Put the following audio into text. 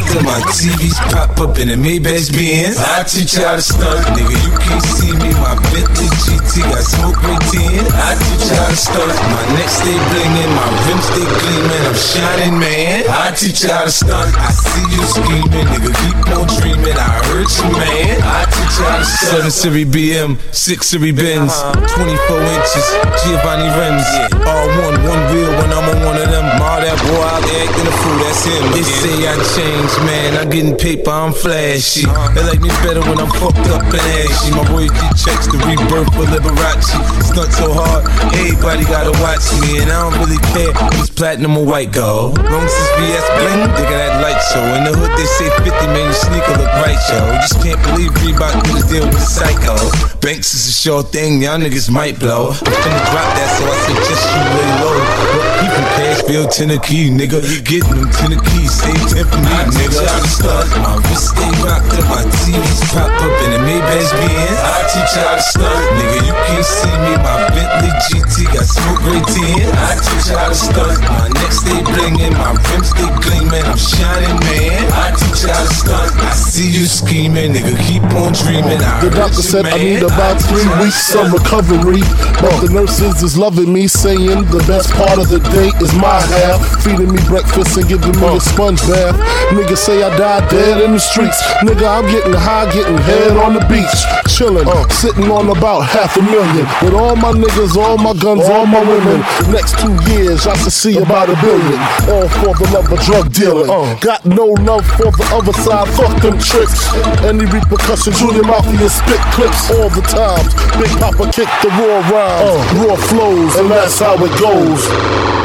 till my TVs pop up in the Maybach Benz. I teach you how to stunt, nigga. You can't see me. My Bentley GT got smoke right in. I teach you how to stunt. My neck stay blingin', my rims stay gleamin'. I'm shining, man. I teach you how to stunt. I see you scheming, nigga. Keep on dreaming. I heard you, man. I teach you how to stunt. 7 Series BM, 6 Series Benz, 24 inches, Giovanni rims. All one wheel when I'm on one of them. All that boy out there acting a fool, that's him. They say I changed, man. I'm getting paper, I'm flashy. They like me better when I'm fucked up and ashy. My royalty checks the rebirth for Liberace. Stunt so hard, everybody gotta watch me. And I don't really care if it's platinum or white gold. Long as it's VS bling, they got that light show. In the hood they say 50, man, your sneaker look right, yo. Just can't believe Reebok did a deal with Psycho. Banks is a sure thing, y'all niggas might blow. I'm finna drop that, so I suggest you lay low. But keep them Cashville, Tennessee, nigga. Getting them Tennessee, save 10 for me, nigga. I teach you how to stunt. My wrist stay rocked up, my TVs pop up in the Maybach Benz. I teach you how to stunt, nigga. You can't see me. My Bentley GT got smoke right in. I teach you how to stunt. My neck stay blingin', my rims stay gleamin'. I'm shining, man. I teach you how to stunt. I see you scheming, nigga. Keep on dreaming. The doctor said I need about 3 weeks of recovery, but the nurses is loving me, saying the best part of the day is my half. Feeding me breakfast and giving me a sponge bath. Niggas say I died dead in the streets. Nigga, I'm getting high, getting head on the beach, chilling, sitting on about $500,000 with all my niggas, all my guns, all my women. Next 2 years, I should see about $1 billion. All for the love of drug dealing. Got no love for the other side. Fuck them tricks. Any repercussions, Junior Mafia spit clips all the time. Big Papa kick the raw rhymes, raw flows, and that's how it goes.